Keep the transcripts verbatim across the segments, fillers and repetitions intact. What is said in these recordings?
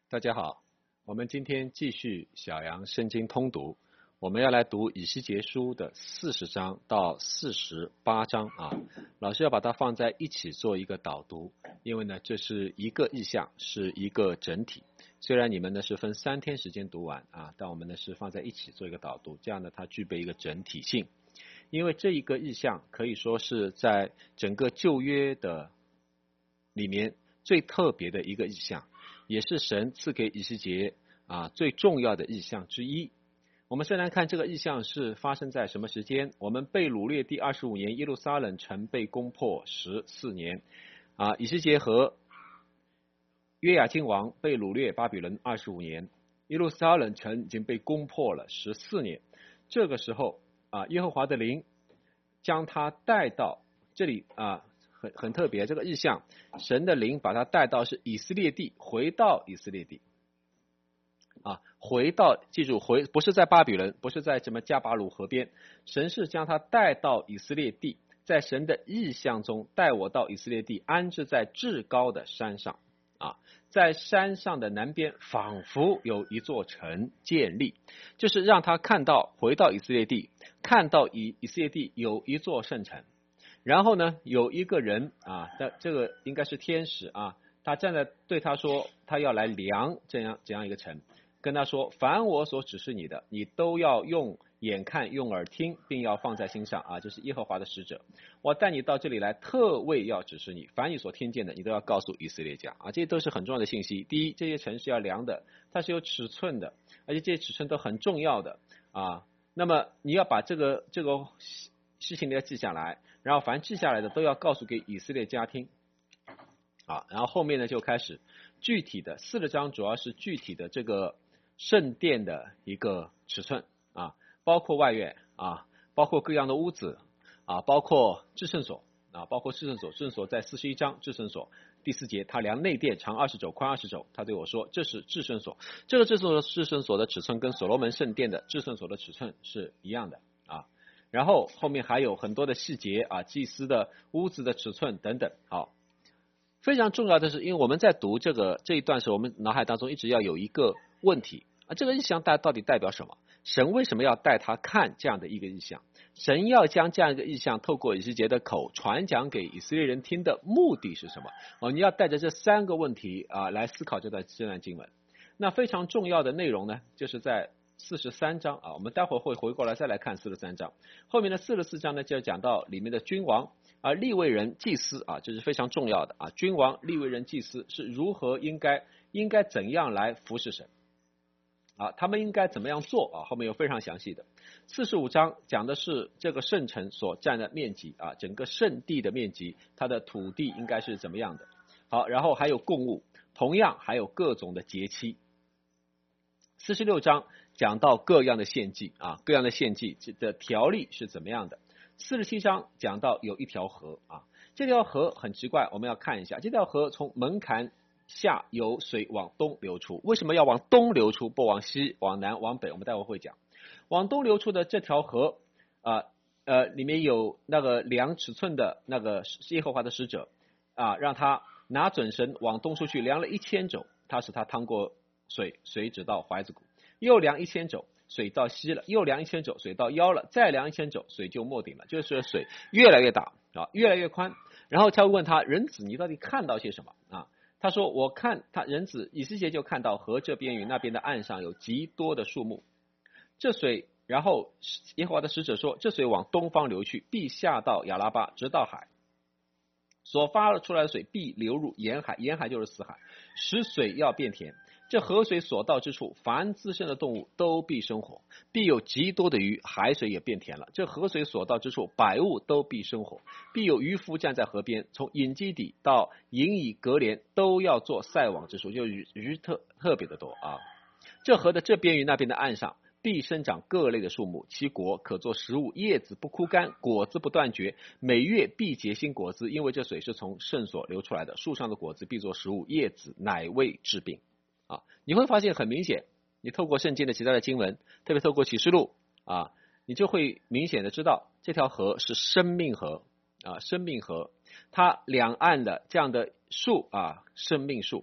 大家好，我们今天继续小羊圣经通读，我们要来读以西结书的四十章到四十八章啊。老师要把它放在一起做一个导读，因为呢这是一个意象，是一个整体。虽然你们呢是分三天时间读完啊，但我们呢是放在一起做一个导读，这样呢它具备一个整体性。因为这一个意象可以说是在整个旧约的里面最特别的一个意象，也是神赐给以西结啊最重要的意象之一。我们先来看这个意象是发生在什么时间。我们被掳掠第二十五年，耶路撒冷城被攻破十四年啊，以西结和约雅斤王被掳掠巴比伦二十五年，耶路撒冷城已经被攻破了十四年。这个时候啊，耶和华的灵将他带到这里啊，很很特别，这个意象，神的灵把他带到是以色列地，回到以色列地啊，回到，记住回不是在巴比伦，不是在什么加巴鲁河边，神是将他带到以色列地，在神的意象中带我到以色列地，安置在至高的山上啊，在山上的南边仿佛有一座城建立，就是让他看到回到以色列地，看到以以色列地有一座圣城，然后呢有一个人啊，这个应该是天使啊，他站在对他说，他要来量这样这样一个城，跟他说，凡我所指示你的，你都要用眼看用耳听，并要放在心上啊，这是耶和华的使者，我带你到这里来，特为要指示你，凡你所听见的，你都要告诉以色列家啊，这些都是很重要的信息。第一，这些城是要量的，它是有尺寸的，而且这些尺寸都很重要的啊。那么你要把这个这个事情要记下来，然后凡记下来的都要告诉给以色列家听啊。然后后面呢就开始具体的四十章，主要是具体的这个圣殿的一个尺寸啊，包括外院啊，包括各样的屋子啊，包括至圣所啊，包括至圣所。至圣所在四十一章，至圣所第四节，他量内殿长二十肘，宽二十肘，他对我说，这是至圣所。这个至圣所至圣所的尺寸跟所罗门圣殿的至圣所的尺寸是一样的啊。然后后面还有很多的细节啊，祭司的屋子的尺寸等等。好，非常重要的是，因为我们在读这个这一段时，我们脑海当中一直要有一个问题啊，这个意象到底代表什么？神为什么要带他看这样的一个意象？神要将这样一个意象透过以西结的口传讲给以色列人听的目的是什么？哦，你要带着这三个问题啊来思考这段这段经文。那非常重要的内容呢，就是在四十三章啊，我们待会儿会回过来再来看四十三章。后面的四十四章呢，就要讲到里面的君王啊、利未人、祭司啊，这是非常重要的啊。君王、利未人、祭司是如何应该应该怎样来服侍神啊？他们应该怎么样做啊？后面有非常详细的。四十五章讲的是这个圣城所占的面积啊，整个圣地的面积，它的土地应该是怎么样的。好，然后还有供物，同样还有各种的节期。四十六章讲到各样的献祭啊，各样的献祭的条例是怎么样的。四十七章讲到有一条河啊，这条河很奇怪，我们要看一下，这条河从门槛下有水往东流出，为什么要往东流出，不往西、往南、往北？我们待会会讲。往东流出的这条河啊呃里面有那个量尺寸的那个耶和华的使者啊，让他拿准绳往东出去，量了一千肘，他使他趟过水，水直到怀子骨，又量一千肘，水到膝了，又量一千肘，水到腰了，再量一千肘，水就没顶了，就是水越来越大啊，越来越宽。然后他会问他，人子你到底看到些什么啊？他说，我看他人子以西结就看到河这边与那边的岸上有极多的树木，这水，然后耶和华的使者说，这水往东方流去，必下到亚拉巴，直到海，所发出来的水必流入沿海，沿海就是死海，使水要变甜。这河水所到之处，凡滋生的动物都必生活，必有极多的鱼，海水也变甜了。这河水所到之处，百物都必生活，必有渔夫站在河边，从隐基底到隐以隔帘，都要做晒网之处，就鱼鱼特特别的多啊。这河的这边与那边的岸上，必生长各类的树木，其果可做食物，叶子不枯干，果子不断绝，每月必结新果子，因为这水是从圣所流出来的。树上的果子必做食物，叶子乃为治病啊。你会发现很明显，你透过圣经的其他的经文，特别透过启示录啊，你就会明显的知道这条河是生命河啊，生命河，它两岸的这样的树啊，生命树，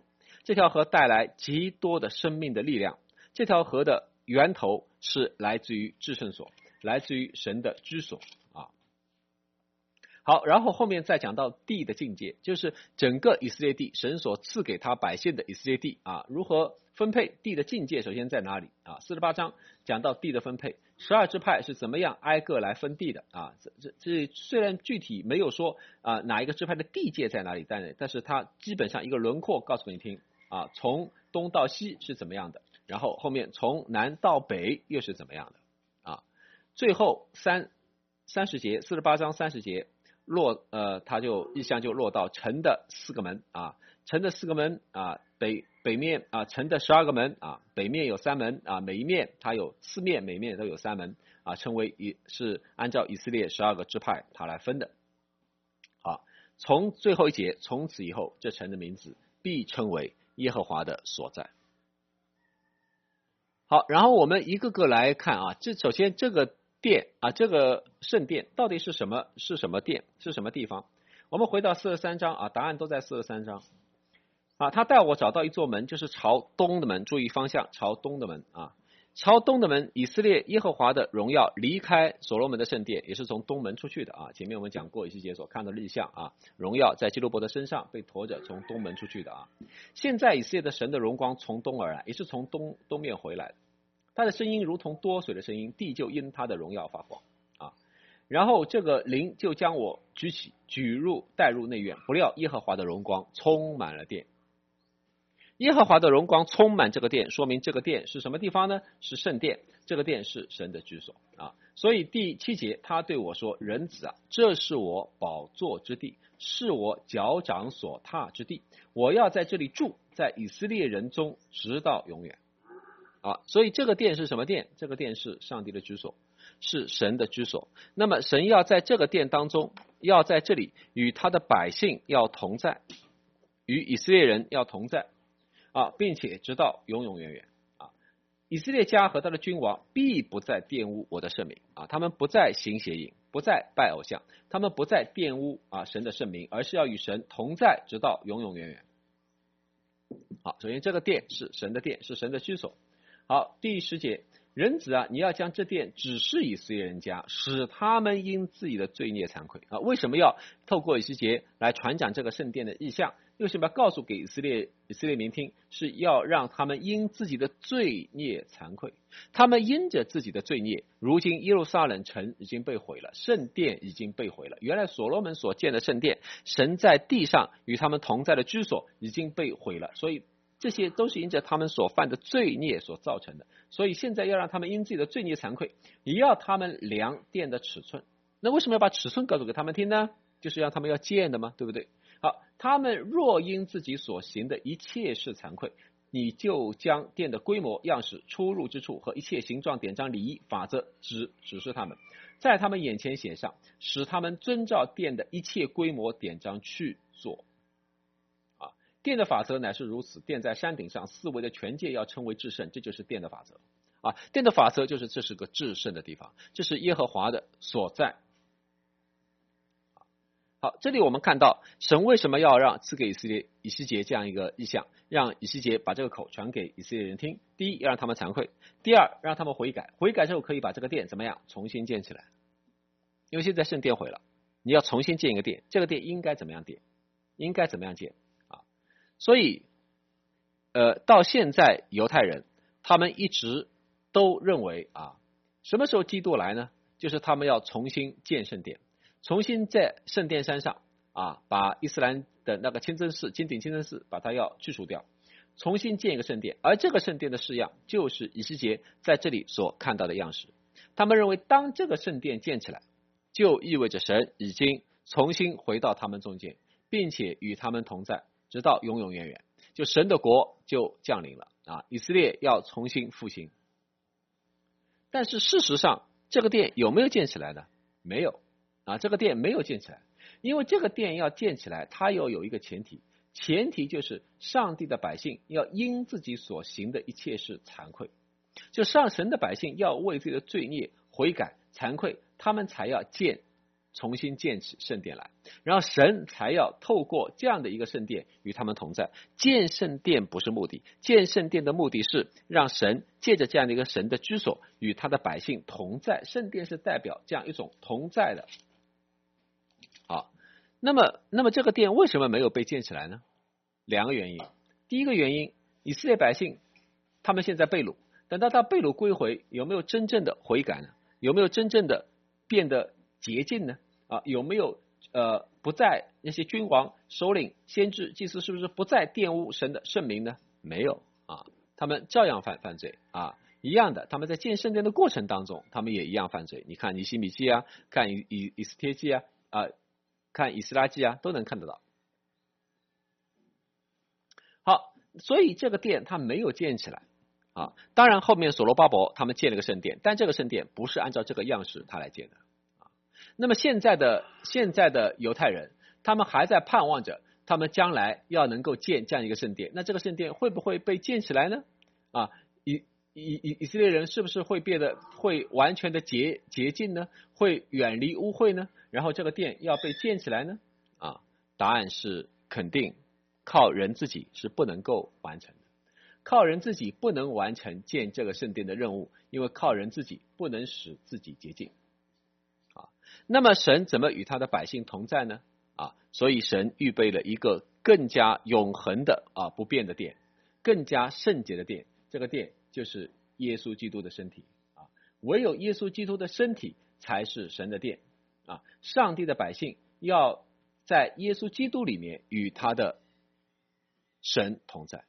这条河带来极多的生命的力量。这条河的源头是来自于至圣所，来自于神的居所啊。好，然后后面再讲到地的境界，就是整个以色列地，神所赐给他百姓的以色列地啊，如何分配地的境界，首先在哪里啊？四十八章讲到地的分配，十二支派是怎么样挨个来分地的啊？这这这虽然具体没有说啊哪一个支派的地界在哪里，但但是它基本上一个轮廓告诉你听啊，从东到西是怎么样的，然后后面从南到北又是怎么样的啊？最后三三十节，四十八章三十节。落呃，它就意象就落到城的四个门啊，城的四个门啊，北北面啊，城的十二个门啊，北面有三门啊，每一面它有四面，每面都有三门啊，称为以是按照以色列十二个支派它来分的。好，从最后一节，从此以后，这城的名字必称为耶和华的所在。好，然后我们一个个来看啊，这首先这个。殿啊，这个圣殿到底是什么？是什么殿？是什么地方？我们回到四十三章啊，答案都在四十三章啊。他带我找到一座门，就是朝东的门，注意方向，朝东的门啊，朝东的门，以色列耶和华的荣耀离开所罗门的圣殿，也是从东门出去的啊。前面我们讲过以西结所看到的异象啊，荣耀在基路伯的身上被驮着从东门出去的啊。现在以色列的神的荣光从东而来，也是从东东面回来的。他的声音如同多水的声音，地就因他的荣耀发光啊。然后这个灵就将我举起，举入带入内院，不料耶和华的荣光充满了殿。耶和华的荣光充满这个殿，说明这个殿是什么地方呢？是圣殿，这个殿是神的居所啊。所以第七节他对我说：人子啊，这是我宝座之地，是我脚掌所踏之地，我要在这里住，在以色列人中直到永远。啊，所以这个殿是什么殿？这个殿是上帝的居所，是神的居所。那么神要在这个殿当中，要在这里与他的百姓要同在，与以色列人要同在啊，并且直到永永远远啊。以色列家和他的君王必不再玷污我的圣名啊，他们不再行邪淫，不再拜偶像，他们不再玷污啊神的圣名，而是要与神同在，直到永永远远。好，首先这个殿是神的殿，是神的居所。好，第十节，人子啊，你要将这殿指示以色列人家，使他们因自己的罪孽惭愧啊。为什么要透过以西结来传讲这个圣殿的意象？为什么要告诉给以色列以色列民听？是要让他们因自己的罪孽惭愧。他们因着自己的罪孽，如今耶路撒冷城已经被毁了，圣殿已经被毁了。原来所罗门所建的圣殿，神在地上与他们同在的居所已经被毁了，所以这些都是因着他们所犯的罪孽所造成的，所以现在要让他们因自己的罪孽惭愧，也要他们量殿的尺寸。那为什么要把尺寸告诉给他们听呢？就是让他们要建的嘛，对不对？好，他们若因自己所行的一切事惭愧，你就将殿的规模、样式、出入之处和一切形状、典章、礼仪、法则指指示他们，在他们眼前写上，使他们遵照殿的一切规模、典章去做。殿的法则乃是如此，殿在山顶上，四围的全界要称为至圣，这就是殿的法则啊。殿的法则就是这是个至圣的地方，这是耶和华的所在。好，这里我们看到神为什么要让赐给以色列以西结这样一个意象，让以西结把这个口传给以色列人听。第一，要让他们惭愧；第二，让他们悔改。悔改之后可以把这个殿怎么样重新建起来？因为现在圣殿毁了，你要重新建一个殿，这个殿应该怎么样建？应该怎么样建？所以，呃，到现在犹太人他们一直都认为啊，什么时候基督来呢？就是他们要重新建圣殿，重新在圣殿山上啊，把伊斯兰的那个清真寺、金顶清真寺把它要去除掉，重新建一个圣殿。而这个圣殿的式样，就是以西结在这里所看到的样式。他们认为，当这个圣殿建起来，就意味着神已经重新回到他们中间，并且与他们同在。直到永永远远，就神的国就降临了啊！以色列要重新复兴。但是事实上，这个殿有没有建起来呢？没有啊，这个殿没有建起来，因为这个殿要建起来，它要有一个前提，前提就是上帝的百姓要因自己所行的一切事惭愧，就上神的百姓要为自己的罪孽悔改惭愧，他们才要建重新建起圣殿来，然后神才要透过这样的一个圣殿与他们同在。建圣殿不是目的，建圣殿的目的是让神借着这样的一个神的居所与他的百姓同在。圣殿是代表这样一种同在的。好，那么那么这个殿为什么没有被建起来呢？两个原因。第一个原因，以色列百姓他们现在被掳，等到他被掳归回，有没有真正的悔改呢？有没有真正的变得洁净呢？啊，有没有呃不再那些君王、首领、先知、祭司是不是不再玷污神的圣名呢？没有啊，他们照样犯犯罪啊，一样的，他们在建圣殿的过程当中，他们也一样犯罪。你看尼希米记啊，看以以以斯帖记啊，啊，看以斯拉记啊，都能看得到。好，所以这个殿它没有建起来啊。当然后面所罗巴伯他们建了个圣殿，但这个圣殿不是按照这个样式他来建的啊。那么现在的现在的犹太人，他们还在盼望着他们将来要能够建这样一个圣殿，那这个圣殿会不会被建起来呢？啊，以以以以色列人是不是会变得会完全的洁洁净呢？会远离污秽呢？然后这个殿要被建起来呢？啊，答案是肯定。靠人自己是不能够完成的，靠人自己不能完成建这个圣殿的任务，因为靠人自己不能使自己洁净啊。那么神怎么与他的百姓同在呢？啊，所以神预备了一个更加永恒的啊不变的殿，更加圣洁的殿。这个殿就是耶稣基督的身体啊，唯有耶稣基督的身体才是神的殿啊。上帝的百姓要在耶稣基督里面与他的神同在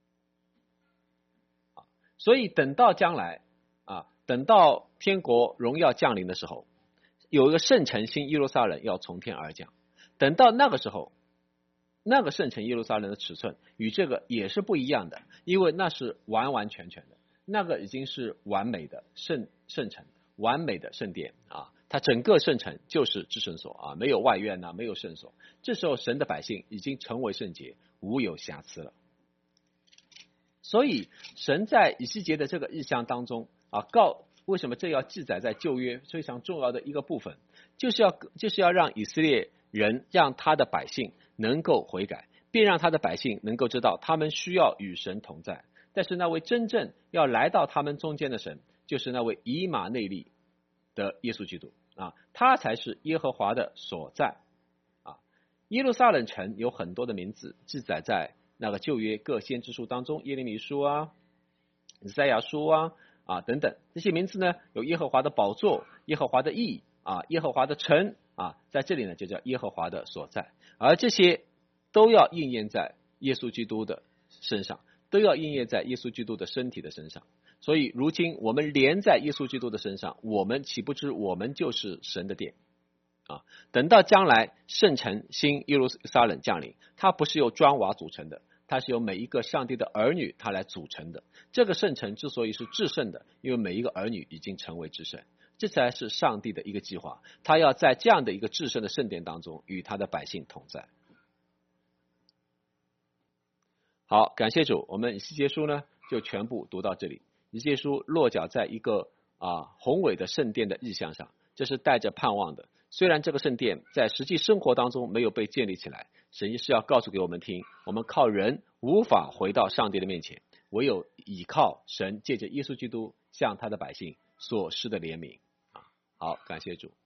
啊，所以等到将来啊，等到天国荣耀降临的时候，有一个圣城新耶路撒冷要从天而降。等到那个时候，那个圣城耶路撒冷的尺寸与这个也是不一样的，因为那是完完全全的，那个已经是完美的圣圣城，完美的圣殿啊，它整个圣城就是至圣所啊，没有外院呐、啊，没有圣所。这时候神的百姓已经成为圣洁，无有瑕疵了。所以神在以西结的这个意象当中啊，告为什么这要记载在旧约非常重要的一个部分，就是要就是要让以色列人，让他的百姓能够悔改，并让他的百姓能够知道他们需要与神同在。但是那位真正要来到他们中间的神，就是那位以马内利的耶稣基督啊，他才是耶和华的所在啊。耶路撒冷城有很多的名字记载在那个旧约各先知书当中，耶利米书啊、以赛亚书啊啊等等，这些名字呢有耶和华的宝座、耶和华的义啊、耶和华的城啊，在这里呢就叫耶和华的所在，而这些都要应验在耶稣基督的身上，都要应验在耶稣基督的身体的身上。所以如今我们连在耶稣基督的身上，我们岂不知我们就是神的殿啊？等到将来圣城新耶路撒冷降临，它不是由砖瓦组成的，它是由每一个上帝的儿女他来组成的。这个圣城之所以是至圣的，因为每一个儿女已经成为至圣，这才是上帝的一个计划，他要在这样的一个至圣的圣殿当中与他的百姓同在。好，感谢主，我们以西结书呢就全部读到这里。以西结书落脚在一个啊宏伟的圣殿的意象上，这是带着盼望的。虽然这个圣殿在实际生活当中没有被建立起来，神是要告诉给我们听，我们靠人无法回到上帝的面前，唯有倚靠神借着耶稣基督向他的百姓所施的怜悯啊。好，感谢主。